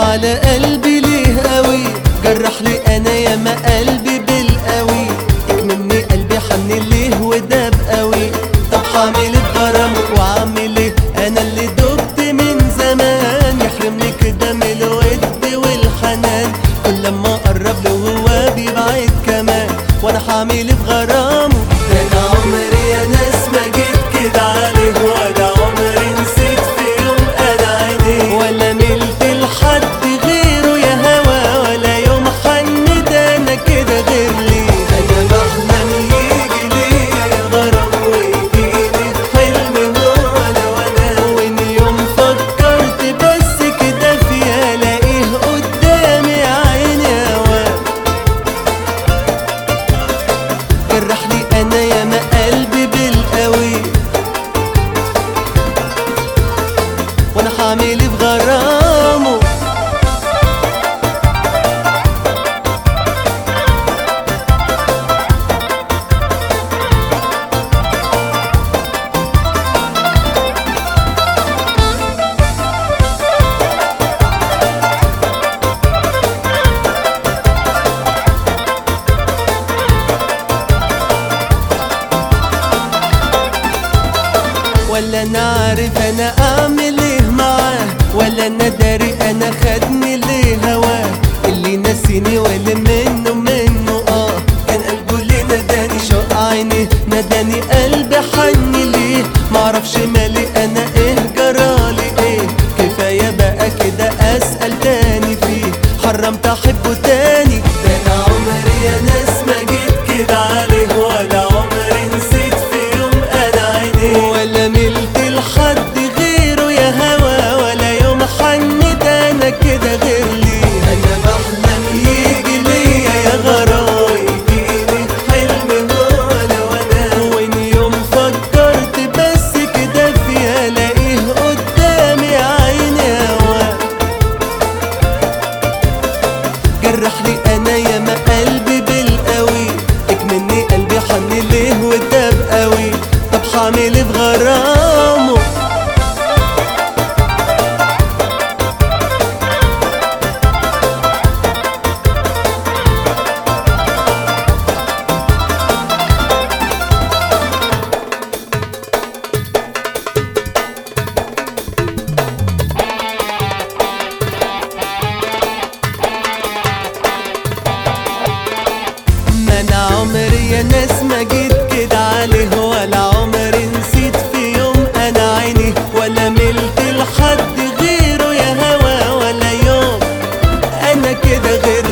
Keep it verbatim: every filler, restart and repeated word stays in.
على قلبي ليه قوي، جرح لي انا ياما قلبي بالقوي، مني قلبي حن ليه وداب قوي. طب حامل بغرامه وعامل ايه انا اللي دبت من زمان، يحرمني كده من الود والحنان، كل لما اقرب له هو بيبعد كمان، وانا حامل بغرامه. ده انا عمري يا ناس ما جيت كده عليه، ولا عمري نسيت في يوم انا عينيه، ولا ملت لحد غيره يا هوا، ولا يوم حن ده انا كده غير ليه. انا بحلم يجي ليا يا غرام ويجيلي في حلم هو انا وانا، وان يوم فكرت بس كده فيها الاقيه قدامي عيني هوا، جرح لي انا ياما قلبي بالقوي، وانا حامل بغرامه. ولا انا عارف انا اعمل ايه معاه، ولا انا داري انا خدني ليه هواه، اللي نسيني واللي منه منه اه، كان قلبه ليه نداني شوق عيني، نداني قلبي حن ليه، معرفش مالي انا ايه جرالي ايه، كفايه بقى كده اسال تاني فيه، حرمت احبه تاني. ده انا عمري يا ناس ما جيت كده عليه، ولا عمري نسيت في يوم انا عينيه، ولا ملت لحد غيره يا هوا، ولا يوم حن ده انا كده غير ليه. انا بحلم يجي ليا يا غرام يجيلي في حلم هو انا وانا، وان يوم فكرت بس كده فيها الاقيه قدامي عيني هوا، جرح لي انا ياما قلبي بالقوي، اكمني قلبي حن ليه وداب قوي، طب حامل بغرامه. ما انا عمري يا ناس ما جيت كده عليه، ولا عمري نسيت في يوم انا عيني، ولا ملت لحد غيره يا هوا، ولا يوم انا كده غير